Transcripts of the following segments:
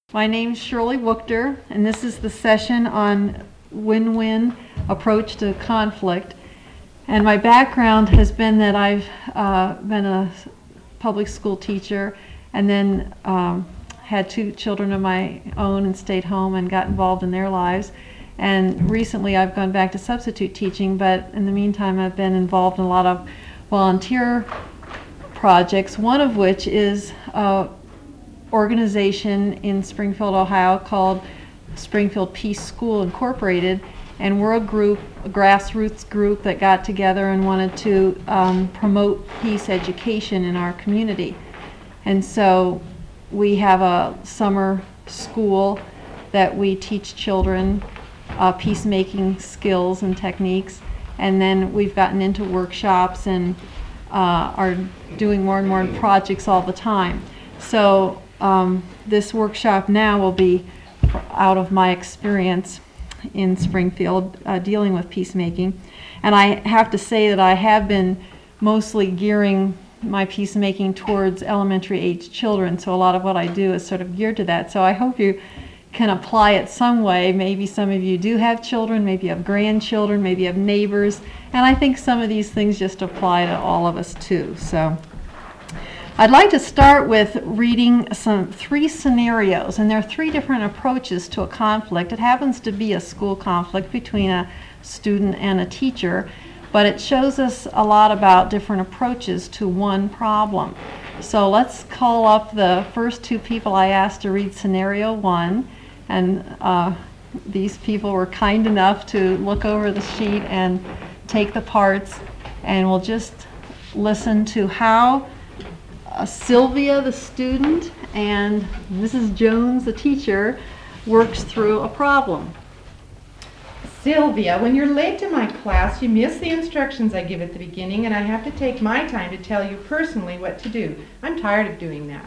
My name's Shirley Wuchter, and this is the session on win-win approach to conflict. And my background has been that I've been a public school teacher and then had two children of my own and stayed home and got involved in their lives. And recently I've gone back to substitute teaching, but in the meantime I've been involved in a lot of volunteer projects, one of which is organization in Springfield, Ohio called Springfield Peace School Incorporated, and we're a grassroots group that got together and wanted to promote peace education in our community. And so we have a summer school that we teach children peacemaking skills and techniques, and then we've gotten into workshops and are doing more and more projects all the time. So this workshop now will be out of my experience in Springfield dealing with peacemaking. And I have to say that I have been mostly gearing my peacemaking towards elementary age children, so a lot of what I do is sort of geared to that. So I hope you can apply it some way. Maybe some of you do have children, maybe you have grandchildren, maybe you have neighbors, and I think some of these things just apply to all of us too. So I'd like to start with reading three scenarios, and there are three different approaches to a conflict. It happens to be a school conflict between a student and a teacher, but it shows us a lot about different approaches to one problem. So let's call up the first two people I asked to read scenario one, and these people were kind enough to look over the sheet and take the parts, and we'll just listen to how Sylvia, the student, and Mrs. Jones, the teacher, works through a problem. Sylvia, when you're late to my class, you miss the instructions I give at the beginning, and I have to take my time to tell you personally what to do. I'm tired of doing that.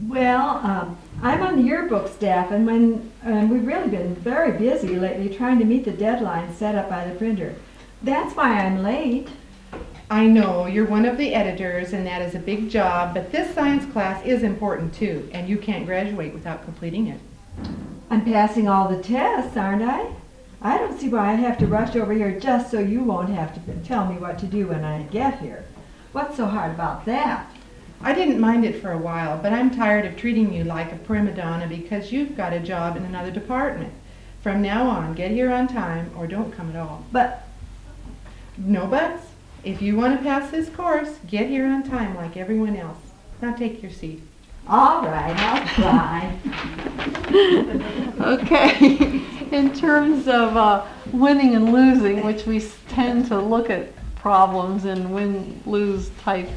Well, I'm on the yearbook staff, and we've really been very busy lately trying to meet the deadline set up by the printer. That's why I'm late. I know, you're one of the editors, and that is a big job, but this science class is important too, and you can't graduate without completing it. I'm passing all the tests, aren't I? I don't see why I have to rush over here just so you won't have to tell me what to do when I get here. What's so hard about that? I didn't mind it for a while, but I'm tired of treating you like a prima donna because you've got a job in another department. From now on, get here on time or don't come at all. But... No buts. If you want to pass this course, get here on time like everyone else. Now take your seat. All right, I'll try. Okay, in terms of winning and losing, which we tend to look at problems in win-lose type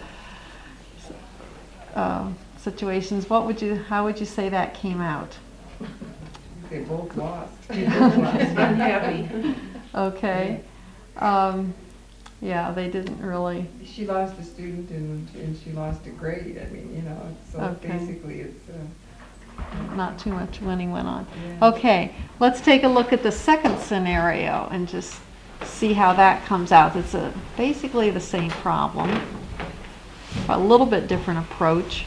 situations, how would you say that came out? They both lost. Happy. Okay. Yeah, they didn't really. She lost a student and she lost a grade. I mean, so Okay. basically it's... Not too much winning went on. Yeah. Okay, let's take a look at the second scenario and just see how that comes out. It's basically the same problem, a little bit different approach.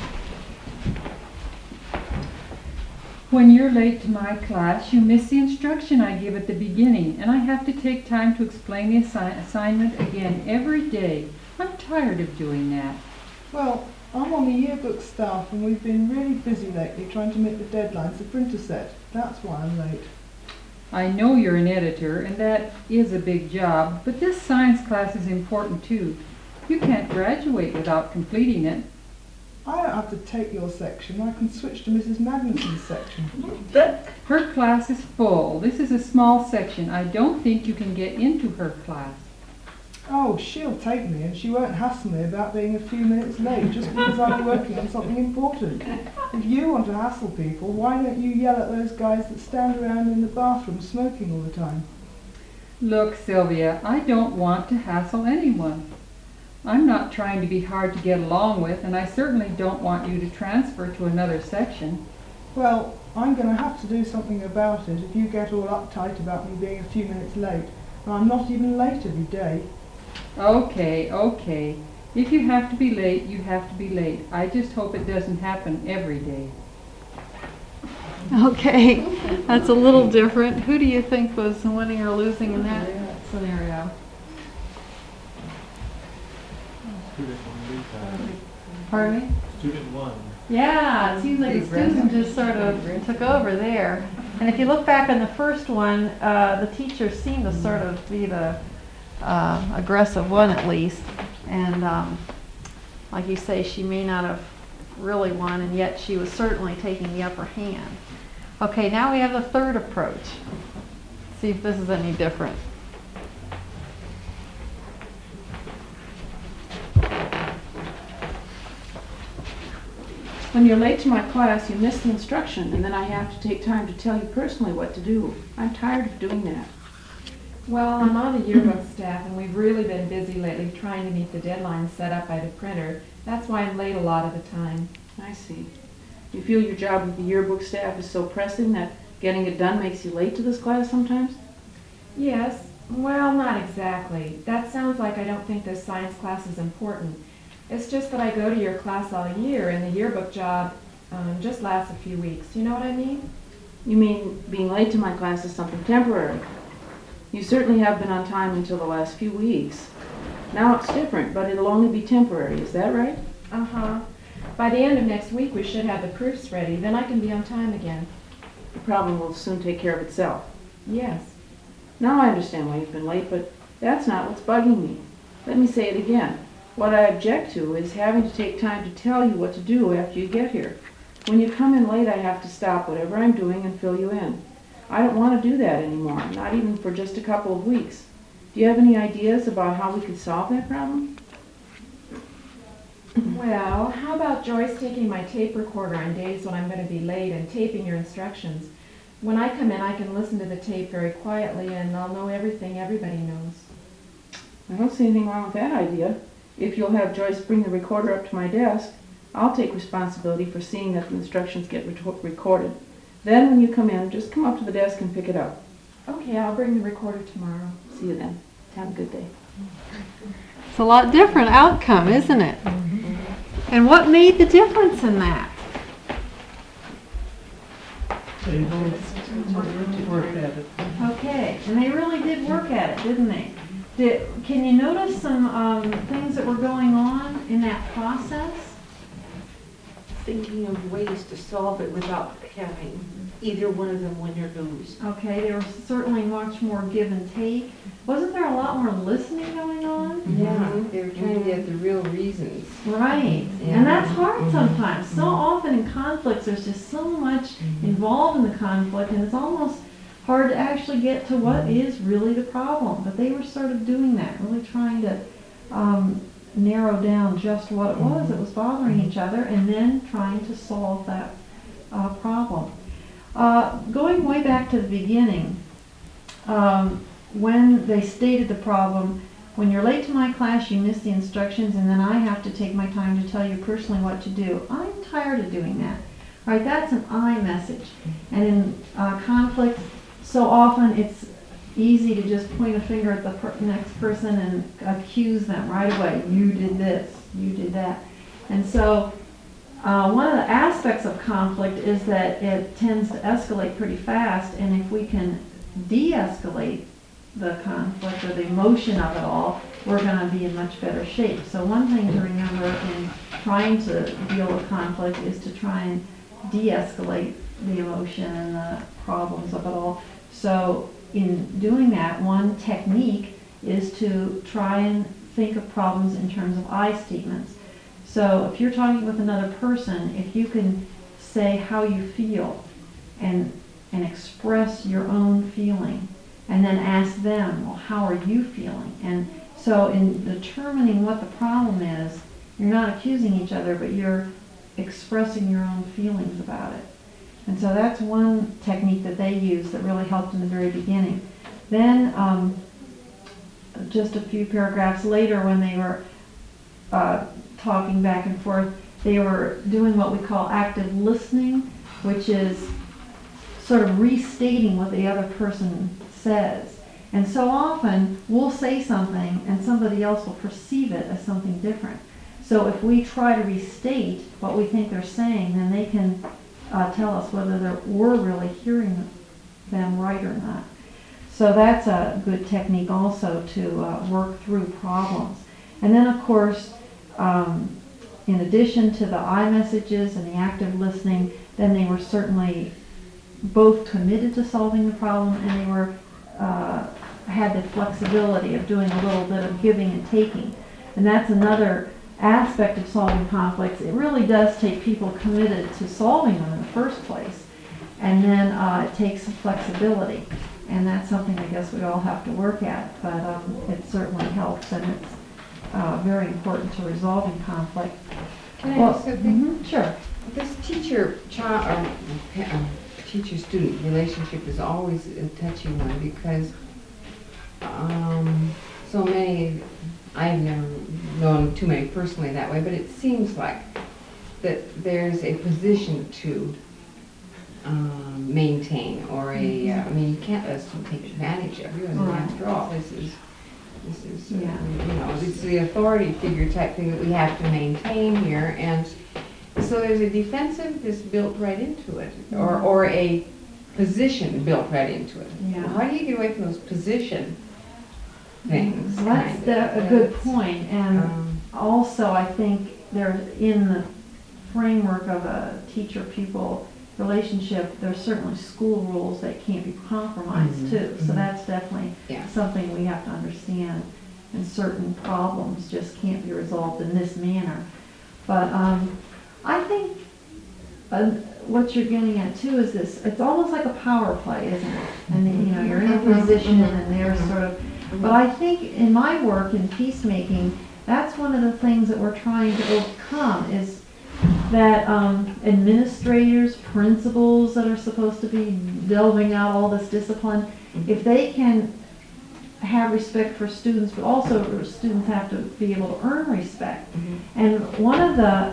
When you're late to my class, you miss the instruction I give at the beginning, and I have to take time to explain the assignment again every day. I'm tired of doing that. Well, I'm on the yearbook staff and we've been really busy lately trying to meet the deadlines the printer set. That's why I'm late. I know you're an editor, and that is a big job, but this science class is important too. You can't graduate without completing it. I don't have to take your section. I can switch to Mrs. Magnuson's section. But her class is full. This is a small section. I don't think you can get into her class. Oh, she'll take me and she won't hassle me about being a few minutes late just because I'm working on something important. If you want to hassle people, why don't you yell at those guys that stand around in the bathroom smoking all the time? Look, Sylvia, I don't want to hassle anyone. I'm not trying to be hard to get along with, and I certainly don't want you to transfer to another section. Well, I'm going to have to do something about it if you get all uptight about me being a few minutes late. And I'm not even late every day. Okay. If you have to be late, you have to be late. I just hope it doesn't happen every day. Okay, that's a little different. Who do you think was winning or losing in that scenario? Pardon me? Student one. Yeah, it seems like the student just sort of took over there. And if you look back on the first one, the teacher seemed to sort of be the aggressive one at least. And like you say, she may not have really won, and yet she was certainly taking the upper hand. Okay, now we have the third approach. See if this is any different. When you're late to my class, you miss the instruction, and then I have to take time to tell you personally what to do. I'm tired of doing that. Well, I'm on the yearbook staff, and we've really been busy lately trying to meet the deadlines set up by the printer. That's why I'm late a lot of the time. I see. You feel your job with the yearbook staff is so pressing that getting it done makes you late to this class sometimes? Yes, well, not exactly. That sounds like I don't think this science class is important. It's just that I go to your class all year, and the yearbook job just lasts a few weeks. You know what I mean? You mean being late to my class is something temporary? You certainly have been on time until the last few weeks. Now it's different, but it'll only be temporary. Is that right? Uh-huh. By the end of next week, we should have the proofs ready. Then I can be on time again. The problem will soon take care of itself. Yes. Now I understand why you've been late, but that's not what's bugging me. Let me say it again. What I object to is having to take time to tell you what to do after you get here. When you come in late, I have to stop whatever I'm doing and fill you in. I don't want to do that anymore, not even for just a couple of weeks. Do you have any ideas about how we could solve that problem? Well, how about Joyce taking my tape recorder on days when I'm going to be late and taping your instructions? When I come in, I can listen to the tape very quietly, and I'll know everything everybody knows. I don't see anything wrong with that idea. If you'll have Joyce bring the recorder up to my desk, I'll take responsibility for seeing that the instructions get recorded. Then when you come in, just come up to the desk and pick it up. Okay, I'll bring the recorder tomorrow. See you then. Have a good day. It's a lot different outcome, isn't it? And what made the difference in that? They both worked at it. Okay, and they really did work at it, didn't they? Can you notice some things that were going on in that process? Thinking of ways to solve it without having either one of them win or lose. Okay, there was certainly much more give and take. Wasn't there a lot more listening going on? Yeah, they were trying to get the real reasons. Right, Yeah. and that's hard sometimes. So often in conflicts, there's just so much involved in the conflict, and it's almost hard to actually get to what is really the problem. But they were sort of doing that, really trying to narrow down just what it was that was bothering each other, and then trying to solve that problem. Going way back to the beginning, when they stated the problem, when you're late to my class, you miss the instructions, and then I have to take my time to tell you personally what to do. I'm tired of doing that. Right? That's an I message. And in conflict, so often it's easy to just point a finger at the next person and accuse them right away. You did this, you did that. And so one of the aspects of conflict is that it tends to escalate pretty fast, and if we can de-escalate the conflict or the emotion of it all, we're going to be in much better shape. So one thing to remember in trying to deal with conflict is to try and de-escalate the emotion and the problems of it all. So in doing that, one technique is to try and think of problems in terms of I statements. So if you're talking with another person, if you can say how you feel and express your own feeling, and then ask them, well, how are you feeling? And so in determining what the problem is, you're not accusing each other, but you're expressing your own feelings about it. And so that's one technique that they used that really helped in the very beginning. Then just a few paragraphs later, when they were talking back and forth, they were doing what we call active listening, which is sort of restating what the other person says. And so often we'll say something and somebody else will perceive it as something different. So if we try to restate what we think they're saying, then they can tell us whether we're really hearing them right or not. So that's a good technique also to work through problems. And then of course, in addition to the iMessages and the active listening, then they were certainly both committed to solving the problem, and they were had the flexibility of doing a little bit of giving and taking. And that's another aspect of solving conflicts. It really does take people committed to solving them in the first place. And then it takes some flexibility. And that's something I guess we all have to work at. But it certainly helps, and it's very important to resolving conflict. Can I ask something? Sure. This teacher-child or teacher-student relationship is always a touchy one because so many, I've never known too many personally that way, but it seems like that there's a position to maintain, or a, I mean, you can't let them take advantage of you. I mean, Right. after all, this is Yeah. you know, it's the authority figure type thing that we have to maintain here, and so there's a defensiveness built right into it, or a position built right into it. Yeah. How do you get away from those position things? Well, that's a good point. And also, I think there's, in the framework of a teacher-pupil relationship, there's certainly school rules that can't be compromised too. So that's definitely Yeah. something we have to understand. And certain problems just can't be resolved in this manner. But I think what you're getting at too is this, it's almost like a power play, isn't it? And you know, you're in a position and they're sort of, but I think in my work in peacemaking, that's one of the things that we're trying to overcome, is that administrators, principals that are supposed to be delving out all this discipline, if they can have respect for students, but also students have to be able to earn respect. And one of the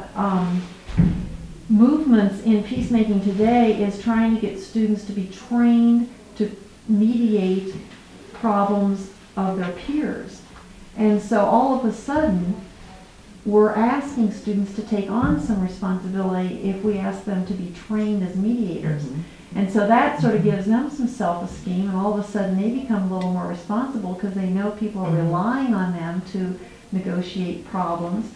movements in peacemaking today is trying to get students to be trained to mediate problems of their peers. And so all of a sudden, we're asking students to take on some responsibility if we ask them to be trained as mediators. And so that sort of gives them some self-esteem, and all of a sudden they become a little more responsible because they know people are relying on them to negotiate problems.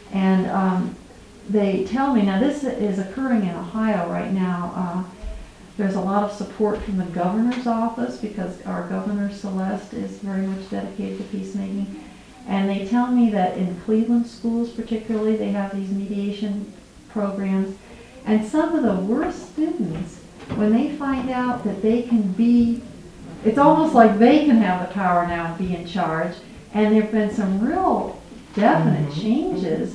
And they tell me, now this is occurring in Ohio right now, there's a lot of support from the governor's office because our governor, Celeste, is very much dedicated to peacemaking. And they tell me that in Cleveland schools particularly, they have these mediation programs. And some of the worst students, when they find out that they can be, it's almost like they can have the power now and be in charge. And there have been some real definite changes.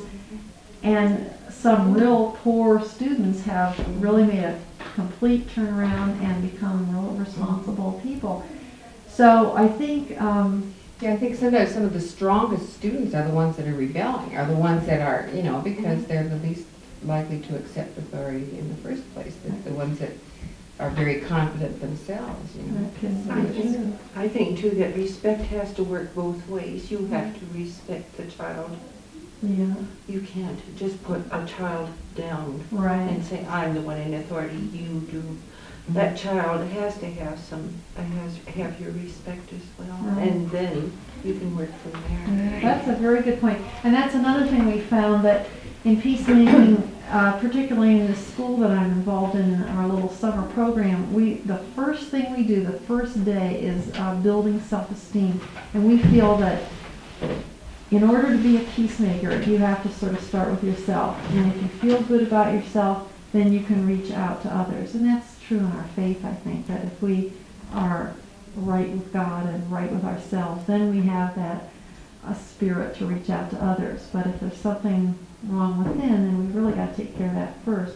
And some real poor students have really made a complete turnaround and become real responsible people. So I think, Yeah, I think sometimes some of the strongest students are the ones that are rebelling, are the ones that are, you know, because they're the least likely to accept authority in the first place. The ones that are very confident themselves, you know. I think too that respect has to work both ways. You have to respect the child. yeah, You can't just put a child down right. and say, I'm the one in authority, you do. That child has to have have your respect as well. Right. And then you can work from there. That's a very good point. And that's another thing we found, that in peacemaking, particularly in the school that I'm involved in our little summer program, the first thing we do, the first day, is building self-esteem. And we feel that in order to be a peacemaker, you have to sort of start with yourself. And if you feel good about yourself, then you can reach out to others. And that's true in our faith, I think, that if we are right with God and right with ourselves, then we have that spirit to reach out to others. But if there's something wrong within, then we've really got to take care of that first.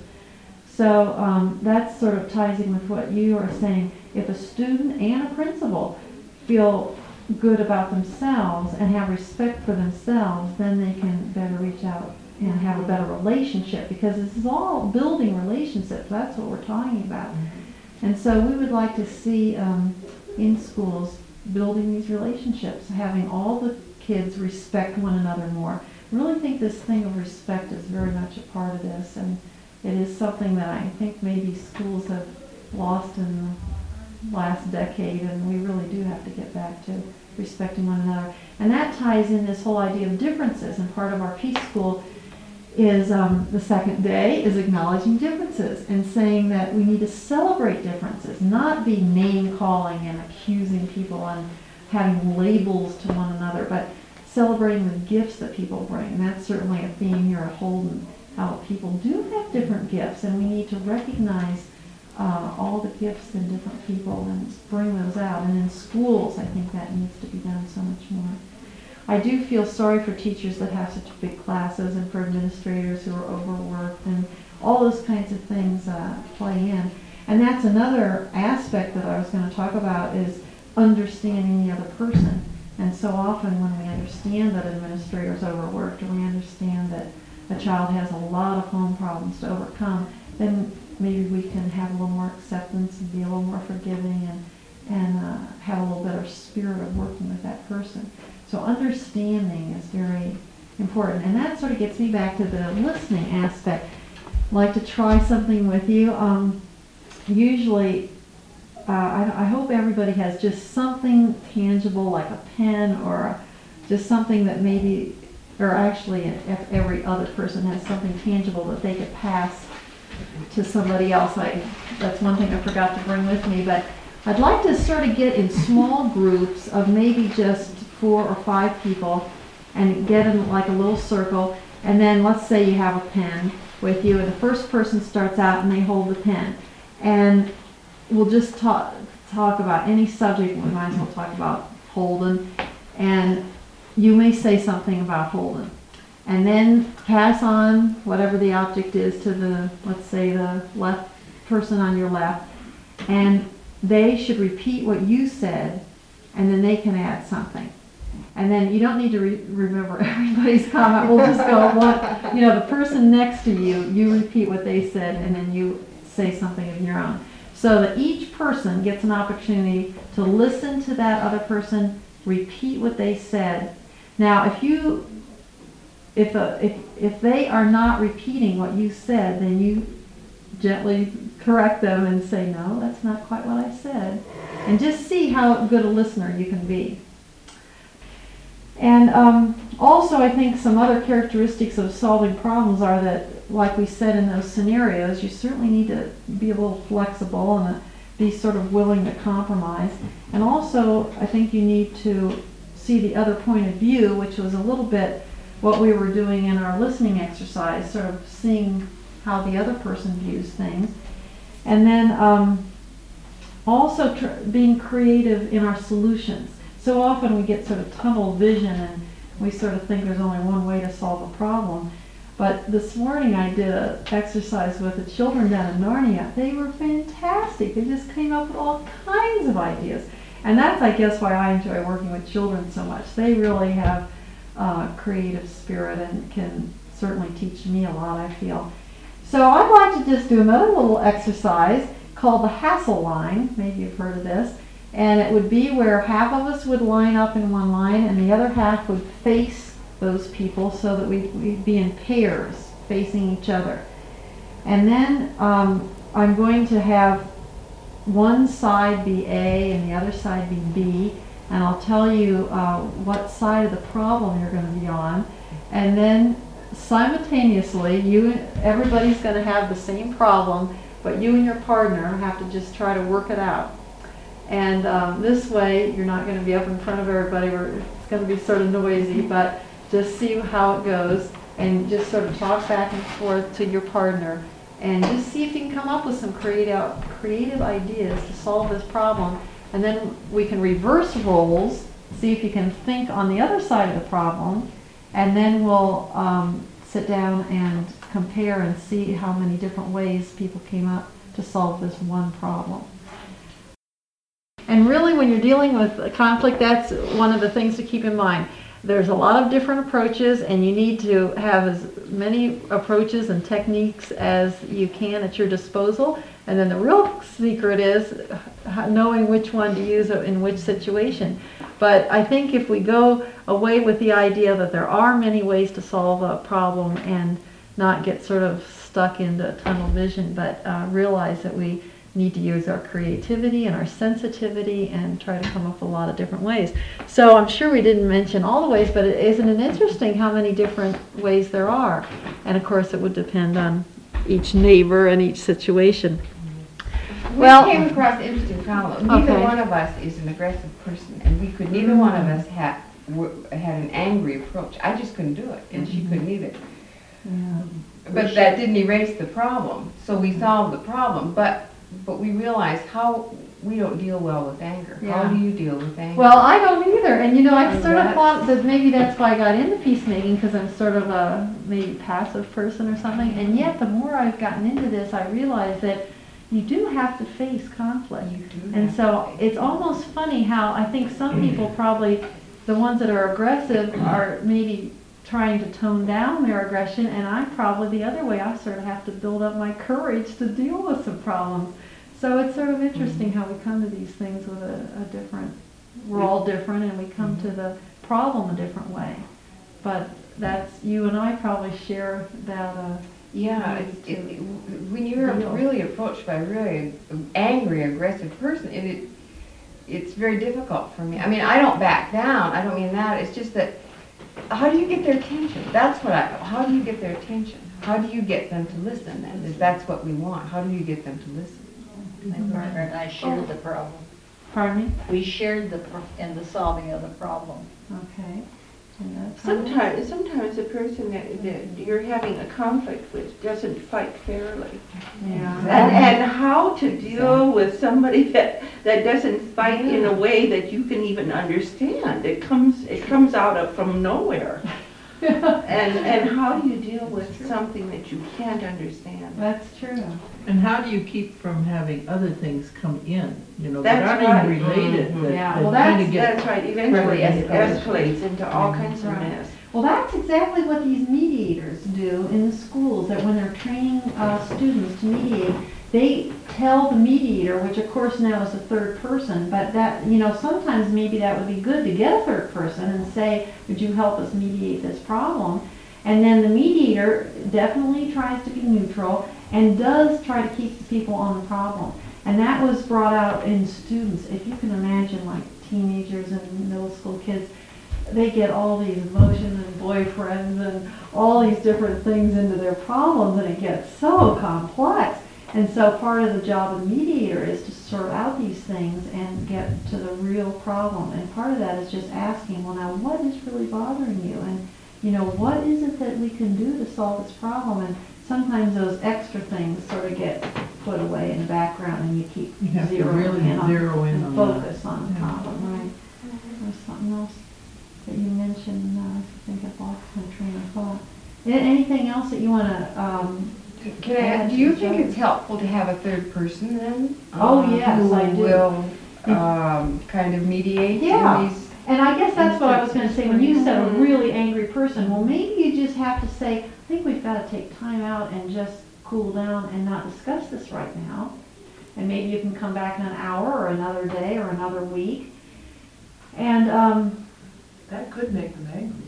So that sort of ties in with what you are saying. If a student and a principal feel good about themselves and have respect for themselves, then they can better reach out and have a better relationship, because this is all building relationships. That's what we're talking about. And so we would like to see in schools building these relationships, having all the kids respect one another more. I really think this thing of respect is very much a part of this, and It is something that I think maybe schools have lost in the last decade, and we really do have to get back to respecting one another. And that ties in this whole idea of differences, and part of our Peace School is the second day is acknowledging differences and saying that we need to celebrate differences, not be name calling and accusing people and having labels to one another, but celebrating the gifts that people bring. And that's certainly a theme here at Holden, how people do have different gifts, and we need to recognize all the gifts in different people and bring those out. And in schools, I think that needs to be done so much more. I do feel sorry for teachers that have such big classes, and for administrators who are overworked, and all those kinds of things play in. And that's another aspect that I was going to talk about, is understanding the other person. And so often when we understand that an administrator is overworked, or we understand that a child has a lot of home problems to overcome, then maybe we can have a little more acceptance and be a little more forgiving, and have a little better spirit of working with that person. So understanding is very important. And that sort of gets me back to the listening aspect. I'd like to try something with you. Usually, I hope everybody has just something tangible, like a pen, or just something that maybe, or actually if every other person has something tangible that they could pass to somebody else. That's one thing I forgot to bring with me, but I'd like to sort of get in small groups of maybe just 4 or 5 people, and get in like a little circle, and then let's say you have a pen with you, and the first person starts out and they hold the pen, and we'll just talk about any subject. We might as well talk about Holden, and you may say something about Holden, and then pass on whatever the object is to the, let's say, the left person on your left, and they should repeat what you said, and then they can add something. And then you don't need to remember everybody's comment. We'll just go the person next to you, you repeat what they said, and then you say something of your own. So that each person gets an opportunity to listen to that other person, repeat what they said. Now, if they are not repeating what you said, then you gently correct them and say, no, that's not quite what I said. And just see how good a listener you can be. And also, I think some other characteristics of solving problems are that, like we said in those scenarios, you certainly need to be a little flexible and be sort of willing to compromise. And also, I think you need to see the other point of view, which was a little bit what we were doing in our listening exercise, sort of seeing how the other person views things. And then also being creative in our solutions. So often we get sort of tunnel vision, and we sort of think there's only one way to solve a problem. But this morning I did an exercise with the children down in Narnia. They were fantastic. They just came up with all kinds of ideas. And that's, I guess, why I enjoy working with children so much. They really have creative spirit and can certainly teach me a lot, I feel. So I'd like to just do another little exercise called the Hassle line. Maybe you've heard of this. And it would be where half of us would line up in one line and the other half would face those people, so that we'd be in pairs facing each other. And then I'm going to have one side be A and the other side be B, and I'll tell you what side of the problem you're going to be on. And then simultaneously, everybody's going to have the same problem, but you and your partner have to just try to work it out. And this way, you're not going to be up in front of everybody, where it's going to be sort of noisy, but just see how it goes, and just sort of talk back and forth to your partner, and just see if you can come up with some creative ideas to solve this problem. And then we can reverse roles, see if you can think on the other side of the problem, and then we'll sit down and compare and see how many different ways people came up to solve this one problem. And really, when you're dealing with a conflict, that's one of the things to keep in mind. There's a lot of different approaches, and you need to have as many approaches and techniques as you can at your disposal. And then the real secret is knowing which one to use in which situation. But I think if we go away with the idea that there are many ways to solve a problem and not get sort of stuck stuck into tunnel vision, but realize that we need to use our creativity and our sensitivity and try to come up with a lot of different ways. So I'm sure we didn't mention all the ways, but isn't it interesting how many different ways there are? And of course it would depend on each neighbor and each situation. We Well- came across an interesting problem. Neither Okay. one of us is an aggressive person, and we could, neither one of us had an angry approach. I just couldn't do it, and she couldn't either. But that didn't erase the problem. So we solved the problem, but we realized how we don't deal well with anger. How Yeah. do you deal with anger? Well, I don't either, and you know, I And sort of that's- thought that maybe that's why I got into peacemaking, because I'm sort of a maybe passive person or something, and yet the more I've gotten into this, I realize that you do have to face conflict. You do And have so it's almost funny how I think some people probably, the ones that are aggressive, are maybe trying to tone down their aggression, and I'm probably the other way. I sort of have to build up my courage to deal with some problems. So it's sort of interesting how we come to these things with a different, we're all different, and we come to the problem a different way. But that's, you and I probably share that, Yeah, when you're Deal. really approached by a really angry, aggressive person, it's very difficult for me. I mean, I don't back down. I don't mean that. It's just that, how do you get their attention? That's what how do you get their attention? How do you get them to listen then? If that's what we want, how do you get them to listen? My partner and I shared the problem. pardon me? We shared in the solving of the problem. Okay. And that's Sometimes the person that you're having a conflict with doesn't fight fairly. Yeah. And how to deal with somebody that doesn't fight in a way that you can even understand. It comes out from nowhere. And how do you deal with something that you can't understand? That's true. And how do you keep from having other things come in, that That's aren't right. even related? Mhm. that- Yeah, that well, kinda get- That's right, eventually it Escalates. escalates into all kinds of Right. mess. Well, that's exactly what these mediators do in the schools, that when they're training students to mediate, they tell the mediator, which of course now is a third person, but that, sometimes maybe that would be good to get a third person and say, would you help us mediate this problem? And then the mediator definitely tries to be neutral and does try to keep the people on the problem. And that was brought out in students. If you can imagine, like teenagers and middle school kids, they get all these emotions and boyfriends and all these different things into their problems, and it gets so complex. And so part of the job of the mediator is to sort out these things and get to the real problem. And part of that is just asking, well, now what is really bothering you? And, what is it that we can do to solve this problem? And sometimes those extra things sort of get put away in the background, and you keep You have to zeroing really in on zero in and on focus on the Yeah. problem, right? There's something else that you mentioned, I think I lost my train of thought. Anything else that you want to, Do you think it's helpful to have a third person then? Oh, yes, who I do. will kind of mediate Yeah. in these? and I guess that's what I was going to say, when you said a really angry person, well, maybe you just have to say, I think we've got to take time out and just cool down and not discuss this right now. And maybe you can come back in an hour or another day or another week. And, That could make them angry.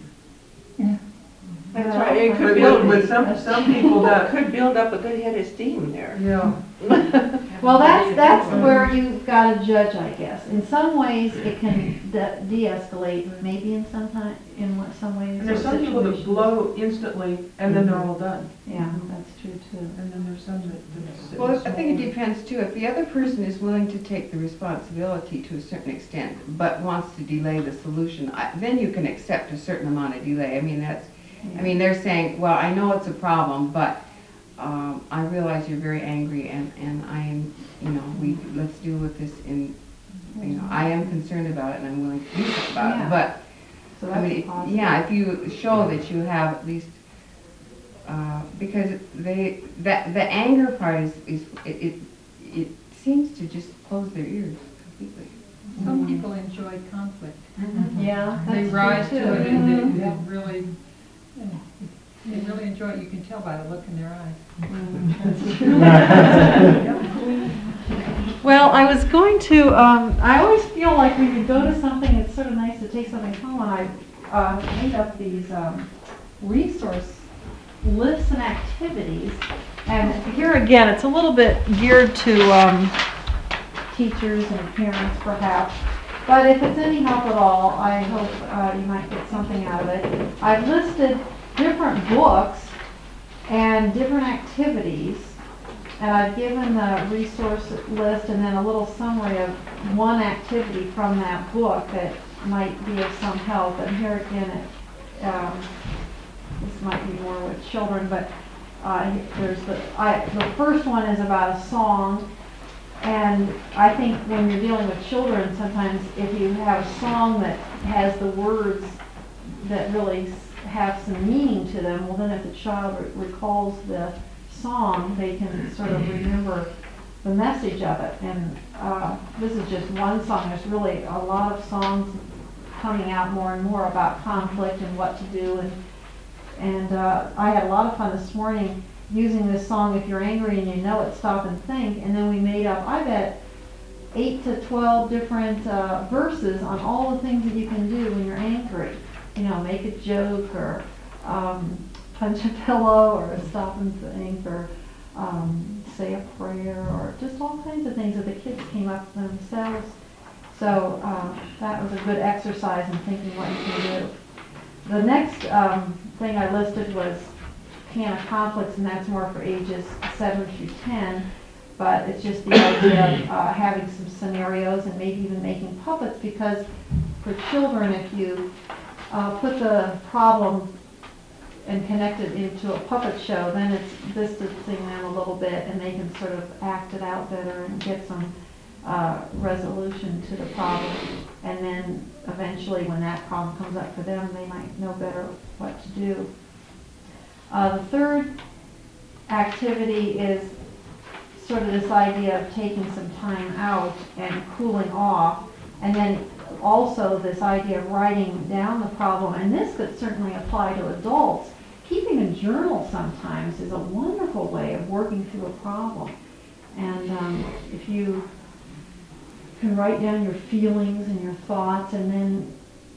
That's right, it could With, build, with some people that, could build up a good head of steam there. yeah. well, that's where you've got to judge, I guess. In some ways, it can de-escalate, maybe in some ways. And there's or some people that situations. blow instantly and then they're all done. Yeah, that's true too. And then there's some that. Well, I think it depends too. If the other person is willing to take the responsibility to a certain extent, but wants to delay the solution, then you can accept a certain amount of delay. I mean, they're saying, well, I know it's a problem, but I realize you're very angry, and I'm, let's deal with this I am concerned about it, and I'm willing to do something about Yeah. it. But So I that's mean, positive. if you show that you have at least, because the anger part it seems to just close their ears completely. Some people enjoy conflict. Yeah, They that's rise true to too. it and they really, they really enjoy it. You can tell by the look in their eyes. Well, I was going to, I always feel like when you go to something, it's sort of nice to take something home, and I made up these resource lists and activities, And here again, it's a little bit geared to teachers and parents perhaps, but if it's any help at all, I hope you might get something out of it. I've listed different books and different activities, and I've given the resource list and then a little summary of one activity from that book that might be of some help. And here again, this might be more with children, but there's the first one is about a song, and I think when you're dealing with children, sometimes if you have a song that has the words that really have some meaning to them, well then if the child recalls the song, they can sort of remember the message of it. And this is just one song. There's really a lot of songs coming out more and more about conflict and what to do. And I had a lot of fun this morning using this song, If You're Angry and You Know It, Stop and Think. And then we made up, I bet, 8 to 12 different verses on all the things that you can do when you're angry. You know, make a joke, or punch a pillow, or stop and think, or say a prayer, or just all kinds of things that the kids came up with themselves. So that was a good exercise in thinking what you can do. The next thing I listed was Can of Conflicts, and that's more for ages 7 through 10. But it's just the idea of having some scenarios and maybe even making puppets, because for children, if you put the problem and connect it into a puppet show, then it's distancing them a little bit, and they can sort of act it out better and get some resolution to the problem. And then eventually when that problem comes up for them, they might know better what to do. The third activity is sort of this idea of taking some time out and cooling off, and then also this idea of writing down the problem. And this could certainly apply to adults. Keeping a journal sometimes is a wonderful way of working through a problem. And if you can write down your feelings and your thoughts, and then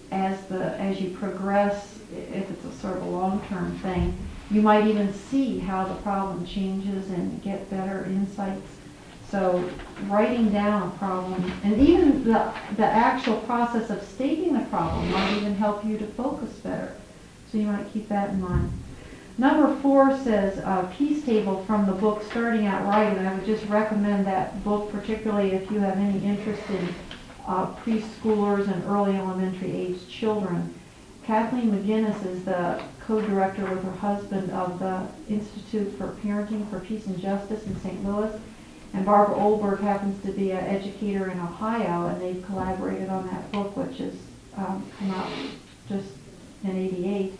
as you progress, if it's a sort of a long-term thing, you might even see how the problem changes and get better insights. So writing down a problem, and even the actual process of stating the problem might even help you to focus better. So you might keep that in mind. Number 4 says Peace Table from the book Starting Out Right, and I would just recommend that book, particularly if you have any interest in preschoolers and early elementary age children. Kathleen McGinnis is the co-director with her husband of the Institute for Parenting for Peace and Justice in St. Louis. And Barbara Oldberg happens to be an educator in Ohio, and they've collaborated on that book, which has come out just in '88.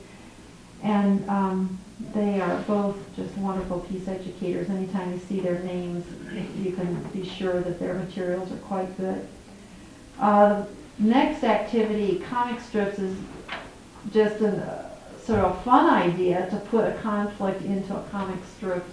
And they are both just wonderful peace educators. Anytime you see their names, you can be sure that their materials are quite good. Next activity, comic strips, is just a sort of fun idea to put a conflict into a comic strip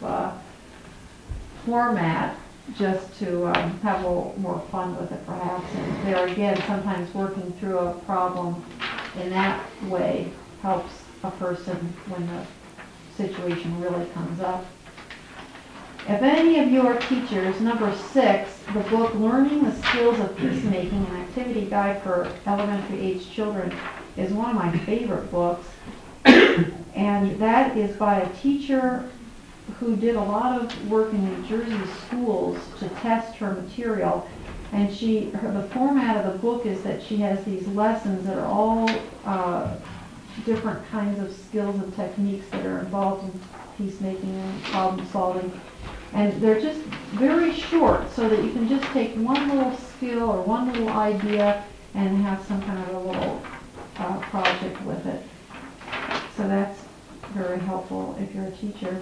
format, just to have a little more fun with it perhaps. And there again, sometimes working through a problem in that way helps a person when the situation really comes up. If any of you are teachers, number 6, the book Learning the Skills of Peacemaking, an activity guide for elementary age children, is one of my favorite books. And that is by a teacher who did a lot of work in New Jersey schools to test her material. And the format of the book is that she has these lessons that are all different kinds of skills and techniques that are involved in peacemaking and problem solving. And they're just very short, so that you can just take one little skill or one little idea and have some kind of a little project with it. So that's very helpful if you're a teacher.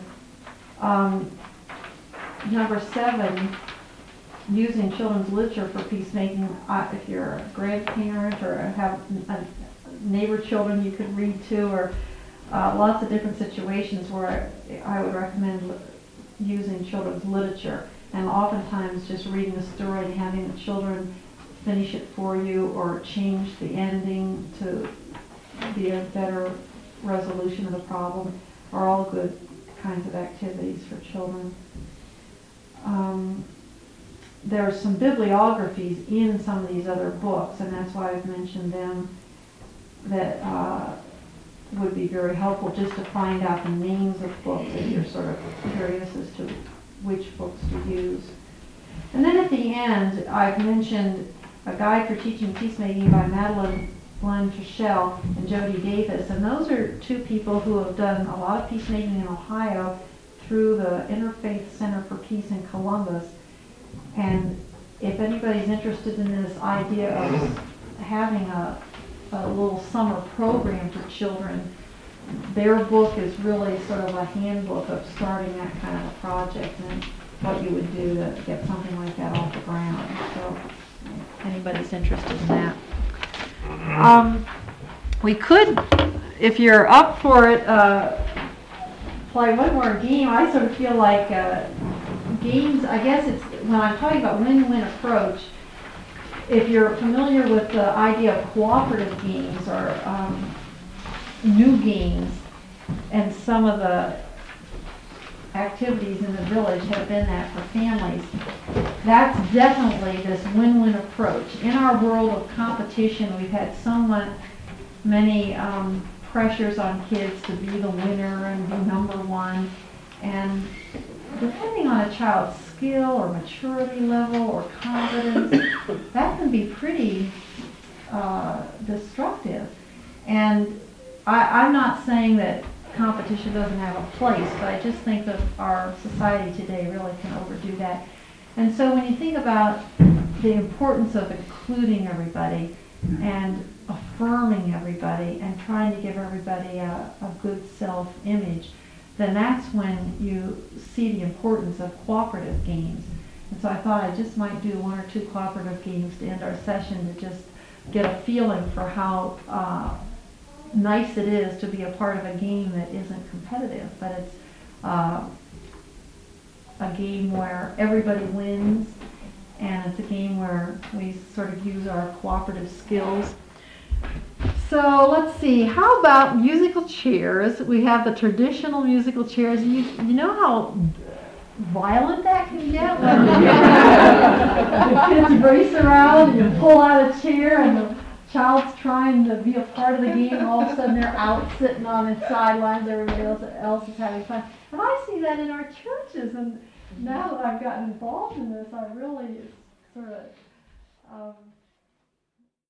Number 7, using children's literature for peacemaking. If you're a grandparent or have neighbor children you could read to, or lots of different situations where I would recommend using children's literature. And oftentimes just reading the story and having the children finish it for you or change the ending to be a better resolution of the problem are all good kinds of activities for children. There are some bibliographies in some of these other books, and that's why I've mentioned them, that would be very helpful just to find out the names of books if you're sort of curious as to which books to use. And then at the end, I've mentioned A Guide for Teaching Peacemaking by Madeline Glenn Fischel and Jody Davis, and those are two people who have done a lot of peacemaking in Ohio through the Interfaith Center for Peace in Columbus. And if anybody's interested in this idea of having a little summer program for children, their book is really sort of a handbook of starting that kind of a project and what you would do to get something like that off the ground. So if anybody's interested in that. We could, if you're up for it, play one more game. I sort of feel like games, I guess it's, when I'm talking about win-win approach, if you're familiar with the idea of cooperative games or new games, and some of the activities in the village have been that for families, that's definitely this win-win approach. In our world of competition, we've had so many pressures on kids to be the winner and be number one, and depending on a child's skill or maturity level or confidence, that can be pretty destructive. And I'm not saying that competition doesn't have a place, but I just think that our society today really can overdo that. And so when you think about the importance of including everybody and affirming everybody and trying to give everybody a good self-image, then that's when you see the importance of cooperative games. And so I thought I just might do one or two cooperative games to end our session to just get a feeling for how nice it is to be a part of a game that isn't competitive, but it's a game where everybody wins, and it's a game where we sort of use our cooperative skills. So let's see, how about musical chairs? We have the traditional musical chairs. You know how violent that can get when the kids race around and you pull out a chair and the child's trying to be a part of the game, and all of a sudden they're out sitting on the sidelines, everybody else is having fun. And I see that in our churches, and now that I've gotten involved in this, I really sort of